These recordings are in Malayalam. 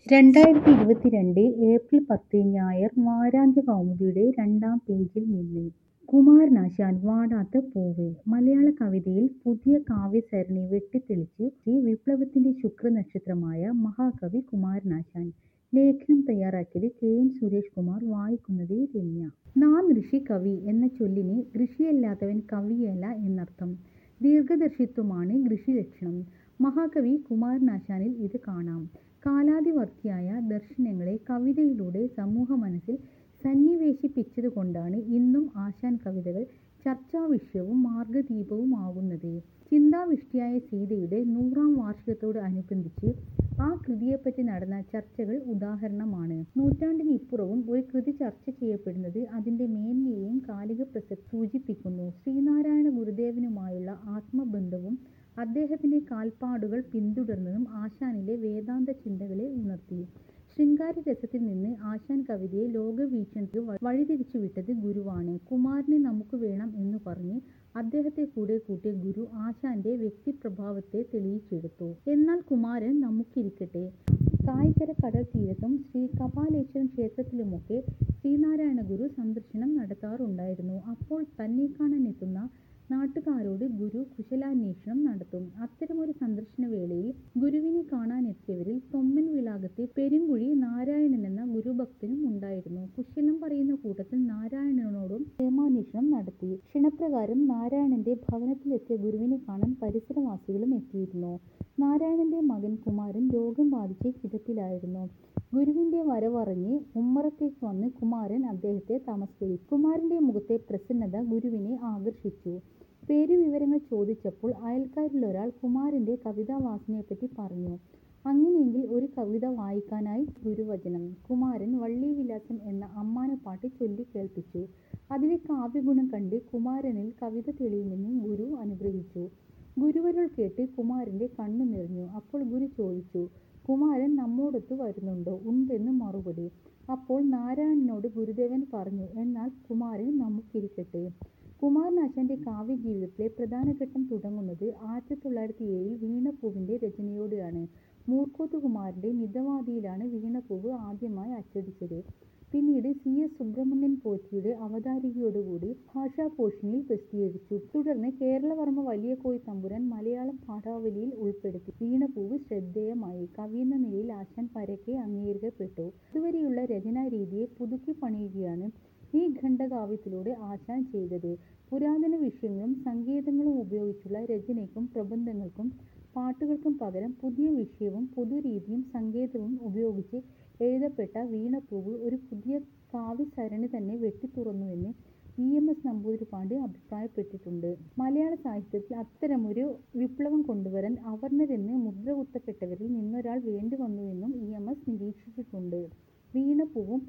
2022 ഏപ്രിൽ 10 ഞായർ വാരാന്ത്യ കൗമുദിയുടെ 2-ാം പേജിൽ നിന്ന്. കുമാരനാശാൻ വാടാത്ത പൂവ്. മലയാള കവിതയിൽ പുതിയ കാവ്യസരണി വെട്ടിത്തെളിച്ച് വിപ്ലവത്തിന്റെ ശുക്രനക്ഷത്രമായ മഹാകവി കുമാരനാശാൻ. ലേഖനം തയ്യാറാക്കിയത് KM സുരേഷ് കുമാർ. വായിക്കുന്നത് രമ്യ. നാം ഋഷി കവി എന്ന ചൊല്ലിന് ഋഷിയല്ലാത്തവൻ കവിയല്ല എന്നർത്ഥം. ദീർഘദർശിത്വമാണ് ഋഷിലക്ഷണം. മഹാകവി കുമാരനാശാനിൽ ഇത് കാണാം. കാലാതിവർത്തിയായ ദർശനങ്ങളെ കവിതയിലൂടെ സമൂഹമനസ്സിൽ സന്നിവേശിപ്പിച്ചതുകൊണ്ടാണ് ഇന്നും ആശാൻ കവിതകൾ ചർച്ചാവിഷയവും മാർഗദീപവുമാകുന്നത്. ചിന്താവിഷ്ടയായ സീതയുടെ 100-ാം വാർഷികത്തോട് അനുബന്ധിച്ച് ആ കൃതിയെപ്പറ്റി നടന്ന ചർച്ചകൾ ഉദാഹരണമാണ്. നൂറ്റാണ്ടിനിപ്പുറവും ഒരു കൃതി ചർച്ച ചെയ്യപ്പെടുന്നത് അതിന്റെ മേന്മയെയും കാലിക പ്രസക്തി സൂചിപ്പിക്കുന്നു. ശ്രീനാരായണ ഗുരുദേവനുമായുള്ള ആത്മബന്ധവും അദ്ദേഹത്തിന്റെ കാൽപ്പാടുകൾ പിന്തുടർന്നതും ആശാനിലെ വേദാന്ത ചിന്തകളെ ഉണർത്തി. ശൃംഗാരരസത്തിൽ നിന്ന് ആശാൻ കവിതയെ ലോകവീക്ഷണത്തിലേക്ക് വഴിതിരിച്ചുവിട്ടത് ഗുരുവാണ്. കുമാരനെ നമുക്ക് വേണം എന്നു പറഞ്ഞ് അദ്ദേഹത്തെ കൂടെ കൂട്ടിയ ഗുരു ആശാന്റെ വ്യക്തിപ്രഭാവത്തെ തെളിയിച്ചെടുത്തു. എന്നാൽ കുമാരൻ നമുക്കിരിക്കട്ടെ. കായിക്കര കടൽത്തീരത്തും ശ്രീ കപാലീശ്വരം ക്ഷേത്രത്തിലുമൊക്കെ ശ്രീനാരായണ ഗുരു സന്ദർശനം നടത്താറുണ്ടായിരുന്നു. അപ്പോൾ തന്നെ കാണാനെത്തുന്ന നാട്ടുകാരോട് ഗുരു കുശലാന്വേഷണം നടത്തും. അത്തരമൊരു സന്ദർശനവേളയിൽ ഗുരുവിനെ കാണാനെത്തിയവരിൽ തൊമ്മൻ വിളാകത്തെ പെരുങ്കുഴി നാരായണനെന്ന ഗുരുഭക്തനും ഉണ്ടായിരുന്നു. കുശലം പറയുന്ന കൂട്ടത്തിൽ നാരായണനോടും ക്ഷേമാന്വേഷണം നടത്തി. ക്ഷണപ്രകാരം നാരായണന്റെ ഭവനത്തിലെത്തിയ ഗുരുവിനെ കാണാൻ പരിസരവാസികളും എത്തിയിരുന്നു. നാരായണന്റെ മകൻ കുമാരൻ രോഗം ബാധിച്ച് കിടപ്പിലായിരുന്നു. ഗുരുവിന്റെ വരവറിഞ്ഞ് ഉമ്മറത്തേക്ക് വന്ന് കുമാരൻ അദ്ദേഹത്തെ നമസ്കരിച്ചു. കുമാരന്റെ മുഖത്തെ പ്രസന്നത ഗുരുവിനെ ആകർഷിച്ചു. പേരുവിവരങ്ങൾ ചോദിച്ചപ്പോൾ അയൽക്കാരിലൊരാൾ കുമാരന്റെ കവിതാവാസനയെപ്പറ്റി പറഞ്ഞു. അങ്ങനെയെങ്കിൽ ഒരു കവിത വായിക്കാനായി ഗുരുവചനം. കുമാരൻ വള്ളീവിലാസം എന്ന അമ്മാനപ്പാട്ട് ചൊല്ലിക്കേൾപ്പിച്ചു. അതിലെ കാവ്യഗുണം കണ്ട് കുമാരനിൽ കവിത തെളിയുമെന്ന് ഗുരു അനുഗ്രഹിച്ചു. ഗുരുവരുൾ കേട്ട് കുമാരന്റെ കണ്ണു നിറഞ്ഞു. അപ്പോൾ ഗുരു ചോദിച്ചു, കുമാരൻ നമ്മോടൊത്തു വരുന്നുണ്ടോ? ഉണ്ടെന്ന് മറുപടി. അപ്പോൾ നാരായണനോട് ഗുരുദേവൻ പറഞ്ഞു, എന്നാൽ കുമാരൻ നമുക്കിരിക്കട്ടെ. കുമാരനാശാന്റെ കാവ്യജീവിതത്തിലെ പ്രധാന ഘട്ടം തുടങ്ങുന്നത് 1907 വീണപ്പൂവിന്റെ രചനയോടെയാണ്. മൂർക്കോത്ത് കുമാരന്റെ മിതവാദിയിലാണ് വീണപ്പൂവ് ആദ്യമായി അച്ചടിച്ചത്. പിന്നീട് CS സുബ്രഹ്മണ്യൻ പോറ്റിയുടെ അവതാരികയോടുകൂടി ഭാഷാപോഷിണിയിൽ പ്രസിദ്ധീകരിച്ചു. തുടർന്ന് കേരളവർമ്മ വലിയ കോയി തമ്പുരാൻ മലയാളം പാഠാവലിയിൽ ഉൾപ്പെടുത്തി. വീണപ്പൂവ് ശ്രദ്ധേയമായി. കവിയെന്ന നിലയിൽ ആശാൻ പരക്കെ അംഗീകരിക്കപ്പെട്ടു. അതുവരെയുള്ള രചനാരീതിയെ പുതുക്കി പണിയുകയാണ് ഈ ഖണ്ഡകാവ്യത്തിലൂടെ ആശാൻ ചെയ്തത്. പുരാതന വിഷയങ്ങളും സങ്കേതങ്ങളും ഉപയോഗിച്ചുള്ള രചനയ്ക്കും പ്രബന്ധങ്ങൾക്കും പാട്ടുകൾക്കും പകരം പുതിയ വിഷയവും പൊതുരീതിയും സങ്കേതവും ഉപയോഗിച്ച് എഴുതപ്പെട്ട വീണപ്പൂവ് ഒരു പുതിയ കാവ്യസരണി തന്നെ വെട്ടിത്തുറന്നുവെന്ന് EMS നമ്പൂതിരിപ്പാട് അഭിപ്രായപ്പെട്ടിട്ടുണ്ട്. മലയാള സാഹിത്യത്തിൽ അത്തരമൊരു വിപ്ലവം കൊണ്ടുവരാൻ അവർണ്ണരെന്ന് മുദ്രകുത്തപ്പെട്ടവരിൽ നിന്നൊരാൾ വേണ്ടിവന്നുവെന്നും EMS നിരീക്ഷിച്ചിട്ടുണ്ട്. വീണപ്പൂവും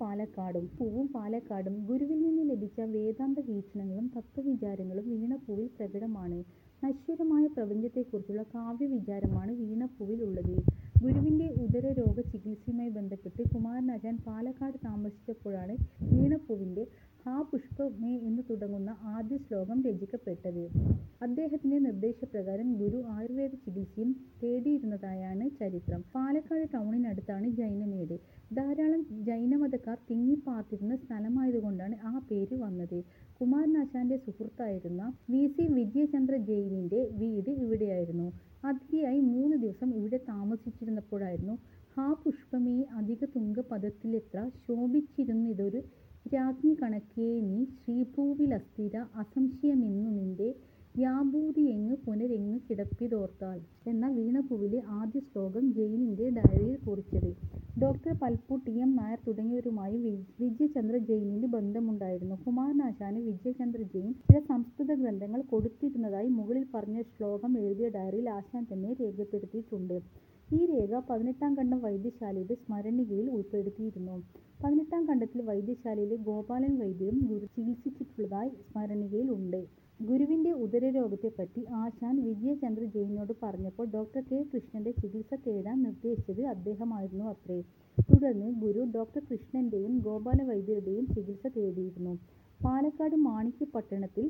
പാലക്കാടും. ഗുരുവിൽ നിന്ന് ലഭിച്ച വേദാന്ത വീക്ഷണങ്ങളും തത്വവിചാരങ്ങളും വീണപ്പൂവിൽ പ്രകടമാണ്. നശ്വരമായ പ്രപഞ്ചത്തെക്കുറിച്ചുള്ള കാവ്യവിചാരമാണ് വീണപ്പൂവിൽ ഉള്ളത്. ഗുരുവിന്റെ ഉദരരോഗ ചികിത്സയുമായി ബന്ധപ്പെട്ട് കുമാരനാശാൻ പാലക്കാട് താമസിച്ചപ്പോഴാണ് വീണപ്പൂവിന്റെ ഹാ പുഷ്പമേ എന്ന് തുടങ്ങുന്ന ആദ്യ ശ്ലോകം രചിക്കപ്പെട്ടത്. അദ്ദേഹത്തിന്റെ നിർദ്ദേശപ്രകാരം ഗുരു ആയുർവേദ ചികിത്സയും തേടിയിരുന്നതായാണ് ചരിത്രം. പാലക്കാട് ടൗണിനടുത്താണ് ജൈനമേട്. ധാരാളം ജൈനമതക്കാർ തിങ്ങിപ്പാർത്തിരുന്ന സ്ഥലമായതുകൊണ്ടാണ് ആ പേര് വന്നത്. കുമാരനാശാന്റെ സുഹൃത്തായിരുന്ന VC വിജയചന്ദ്ര ജെയിനിന്റെ വീട് ഇവിടെയായിരുന്നു. അതിഥിയായി 3 ദിവസം ഇവിടെ താമസിച്ചിരുന്നപ്പോഴായിരുന്നു ഹാ പുഷ്പമേ അധിക തുംഗപദത്തിലെത്ര ശോഭിച്ചിരുന്നിതൊരു രാജ്ഞി കണക്കേ നീ ശ്രീഭൂവിലസ്ഥിര അസംശയമെന്നു നിന്റെ വ്യാഭൂതിയെങ്ങ് പുനരെങ്ങ് കിടപ്പിതോർത്താൽ എന്ന വീണപ്പൂവിലെ ആദ്യ ശ്ലോകം ജെയിനിന്റെ ഡയറിയിൽ കുറിച്ചത്. ഡോക്ടർ പൽപ്പു TM നായർ തുടങ്ങിയവരുമായി വിജയചന്ദ്ര ജെയിനിന് ബന്ധമുണ്ടായിരുന്നു. കുമാരനാശാന് വിജയചന്ദ്ര ജെയിൻ ചില സംസ്കൃത ഗ്രന്ഥങ്ങൾ കൊടുത്തിരുന്നതായി മുകളിൽ പറഞ്ഞ ശ്ലോകം എഴുതിയ ഡയറിയിൽ ആശാൻ തന്നെ രേഖപ്പെടുത്തിയിട്ടുണ്ട്. ഈ രേഖ 18-ാം കണ്ടം വൈദ്യശാലയുടെ സ്മരണികയിൽ ഉൾപ്പെടുത്തിയിരുന്നു. 18-ാം കണ്ടത്തിൽ വൈദ്യശാലയിലെ ഗോപാലൻ വൈദ്യരും ഗുരു ചികിത്സിച്ചിട്ടുള്ളതായി സ്മരണികയിൽ ഉണ്ട്. ഗുരുവിന്റെ ഉദരരോഗത്തെപ്പറ്റി ആശാൻ വിജയചന്ദ്ര ജെയിനോട് പറഞ്ഞപ്പോൾ ഡോക്ടർ K. കൃഷ്ണന്റെ ചികിത്സ തേടാൻ നിർദ്ദേശിച്ചത് അദ്ദേഹമായിരുന്നു അത്രേ. തുടർന്ന് ഗുരു ഡോക്ടർ കൃഷ്ണന്റെയും ഗോപാല വൈദ്യരുടെയും ചികിത്സ തേടിയിരുന്നു. പാലക്കാട് മാണിക്യപട്ടണത്തിൽ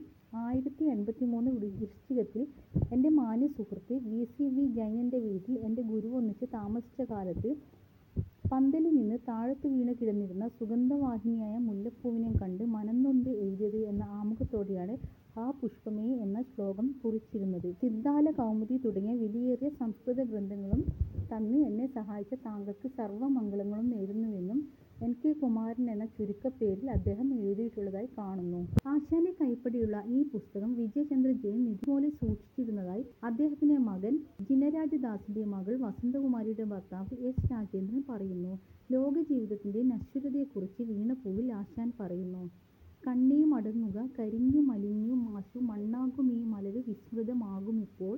1083 വൃശ്ചികത്തിൽ എന്റെ മാന്യ സുഹൃത്ത് VC ജൈനന്റെ വീട്ടിൽ എന്റെ ഗുരു ഒന്നിച്ച് താമസിച്ച കാലത്ത് പന്തലിൽ നിന്ന് താഴത്തു വീണ് കിടന്നിരുന്ന സുഗന്ധവാഹിനിയായ മുല്ലപ്പൂവിനെ കണ്ട് മനം നൊന്ത് എഴുതിയത് എന്ന ആമുഖത്തോടെയാണ് ഹാ പുഷ്പമേ എന്ന ശ്ലോകം കുറിച്ചിരുന്നത്. സിദ്ധാല കൗമുദി തുടങ്ങിയ വിലയേറിയ സംസ്കൃത ഗ്രന്ഥങ്ങളും തന്ന് എന്നെ സഹായിച്ച താങ്കൾക്ക് സർവ്വമംഗളങ്ങളും നേരുന്നുവെന്നും N.K. കുമാരൻ എന്ന ചുരുക്കപ്പേരിൽ അദ്ദേഹം എഴുതിയിട്ടുള്ളതായി കാണുന്നു. ആശാന്റെ കൈപ്പടയുള്ള ഈ പുസ്തകം വിജയചന്ദ്ര ജെയിൻ നിധി പോലെ സൂക്ഷിച്ചിരുന്നതായി അദ്ദേഹത്തിന്റെ മകൻ ജിനരാജദാസിന്റെ മകൾ വസന്തകുമാരിയുടെ ഭർത്താവ് S. രാജേന്ദ്രൻ പറയുന്നു. ലോകജീവിതത്തിന്റെ നശ്വരതയെക്കുറിച്ച് വീണപൂവിൽ ആശാൻ പറയുന്നു. കണ്ണേ മടങ്ങുക, കരിഞ്ഞു മലിഞ്ഞു മാശു മണ്ണാകുമീ മലരു വിസ്മൃതമാകുമിപ്പോൾ.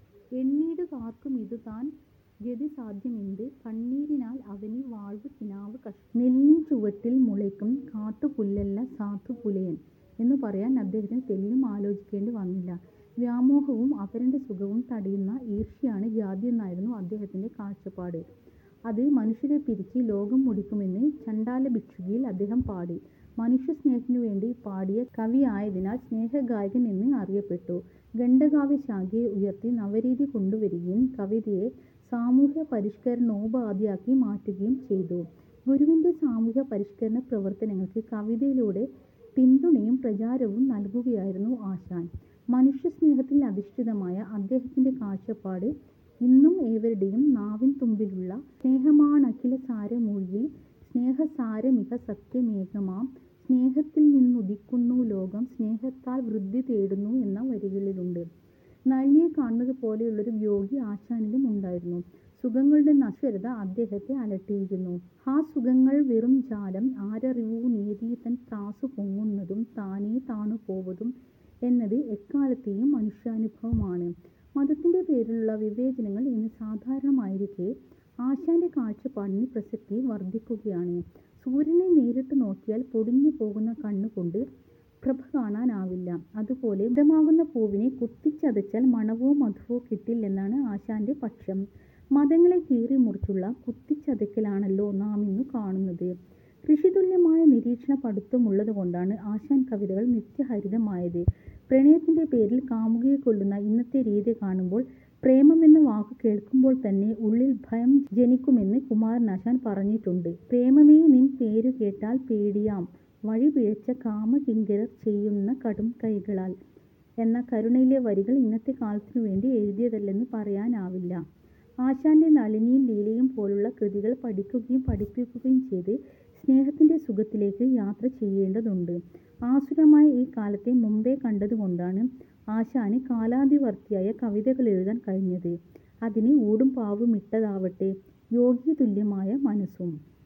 എണ്ണീടുകാർക്കുമിതു താൻ ഗതി സാധ്യമെന്ത്, കണ്ണീരിനാൽ അവനി വാഴ്വു കിനാവ് കഷ്ടം. നെല്ലിൻ ചുവട്ടിൽ മുളയ്ക്കും കാട്ടുപുല്ലല്ല സാധുപുലയൻ എന്നു പറയാൻ അദ്ദേഹത്തിന് തെല്ലും ആലോചിക്കേണ്ടി വന്നില്ല. വ്യാമോഹവും അപരന്റെ സുഖവും തടയുന്ന ഈർഷ്യയാണ് ജാതിയെന്നായിരുന്നു അദ്ദേഹത്തിന്റെ കാഴ്ചപ്പാട്. അത് മനുഷ്യരെ പിരിച്ച് ലോകം മുടിക്കുമെന്ന് ചണ്ഡാല ഭിക്ഷുകിയിൽ അദ്ദേഹം പാടി. മനുഷ്യസ്നേഹത്തിനു വേണ്ടി പാടിയ കവിയായതിനാൽ സ്നേഹഗായകൻ എന്ന് അറിയപ്പെട്ടു. ഖണ്ഡകാവ്യ ശാഖയെ ഉയർത്തി നവരീതി കൊണ്ടുവരികയും കവിതയെ സാമൂഹ്യ പരിഷ്കരണോപാധിയാക്കി മാറ്റുകയും ചെയ്തു. ഗുരുവിന്റെ സാമൂഹ്യ പരിഷ്കരണ പ്രവർത്തനങ്ങൾക്ക് കവിതയിലൂടെ പിന്തുണയും പ്രചാരവും നൽകുകയായിരുന്നു ആശാൻ. മനുഷ്യസ്നേഹത്തിൽ അധിഷ്ഠിതമായ അദ്ദേഹത്തിന്റെ കാഴ്ചപ്പാട് ഇന്നും ഏവരുടെയും നാവിൻ തുമ്പിലുള്ള സ്നേഹമാണഖില സാരമൊഴിയിൽ സ്നേഹസാരമിക സത്യമേകമാം സ്നേഹത്തിൽ നിന്നുദിക്കുന്നു ലോകം സ്നേഹത്താൽ വൃദ്ധി തേടുന്നു എന്ന വരികളിലുണ്ട്. നളിനിയെ കാണുന്നത് പോലെയുള്ളൊരു യോഗി ആശാനിലും ഉണ്ടായിരുന്നു. സുഖങ്ങളുടെ നശ്വരത അദ്ദേഹത്തെ അലട്ടിയിരുന്നു. ആ സുഖങ്ങൾ വെറും ജാലം ആരറിവൂ നീതി തൻ ത്രാസു പൊങ്ങുന്നതും താനേ താണു പോവതും എന്നത് എക്കാലത്തെയും മനുഷ്യാനുഭവമാണ്. മതത്തിന്റെ പേരിലുള്ള വിവേചനങ്ങൾ ഇന്ന് സാധാരണമായിരിക്കെ ആശാന്റെ കാഴ്ചപ്പാടിന് പ്രസക്തി വർദ്ധിക്കുകയാണ്. സൂര്യനെ നേരിട്ട് നോക്കിയാൽ പൊടിഞ്ഞു പോകുന്ന കണ്ണുകൊണ്ട് പ്രഭ കാണാനാവില്ല. അതുപോലെ മൃതമാകുന്ന പൂവിനെ കുത്തിച്ചതച്ചാൽ മണവോ മധുവോ കിട്ടില്ലെന്നാണ് ആശാന്റെ പക്ഷം. മതങ്ങളെ കീറി മുറിച്ചുള്ള കുത്തിച്ചതയ്ക്കലാണല്ലോ നാം ഇന്നു കാണുന്നത്. കൃഷിതുല്യമായ നിരീക്ഷണ പടുത്തമുള്ളതുകൊണ്ടാണ് ആശാൻ കവിതകൾ നിത്യഹരിതമായത്. പ്രണയത്തിന്റെ പേരിൽ കാമുകിയെ കൊല്ലുന്ന ഇന്നത്തെ രീതി കാണുമ്പോൾ പ്രേമമെന്ന വാക്കു കേൾക്കുമ്പോൾ തന്നെ ഉള്ളിൽ ഭയം ജനിക്കുമെന്ന് കുമാരനാശാൻ പറഞ്ഞിട്ടുണ്ട്. പ്രേമമേ നിൻ പേരു കേട്ടാൽ പേടിയാം വഴി പിഴച്ച കാമകിങ്കരർ ചെയ്യുന്ന കടും കൈകളാൽ എന്ന കരുണയിലെ വരികൾ ഇന്നത്തെ കാലത്തിനു വേണ്ടി എഴുതിയതല്ലെന്ന് പറയാനാവില്ല. ആശാന്റെ നളിനിയും ലീലയും പോലുള്ള കൃതികൾ പഠിക്കുകയും പഠിപ്പിക്കുകയും ചെയ്ത് സ്നേഹത്തിന്റെ സുഖത്തിലേക്ക് യാത്ര ചെയ്യേണ്ടതുണ്ട്. ആസുരമായ ഈ കാലത്തെ മുമ്പേ കണ്ടതുകൊണ്ടാണ് ആശാന് കാലാതിവർത്തിയായ കവിതകൾ എഴുതാൻ കഴിഞ്ഞത്. അതിന് ഊടും പാവും ഇട്ടതാവട്ടെ യോഗീതുല്യമായ മനസ്സും.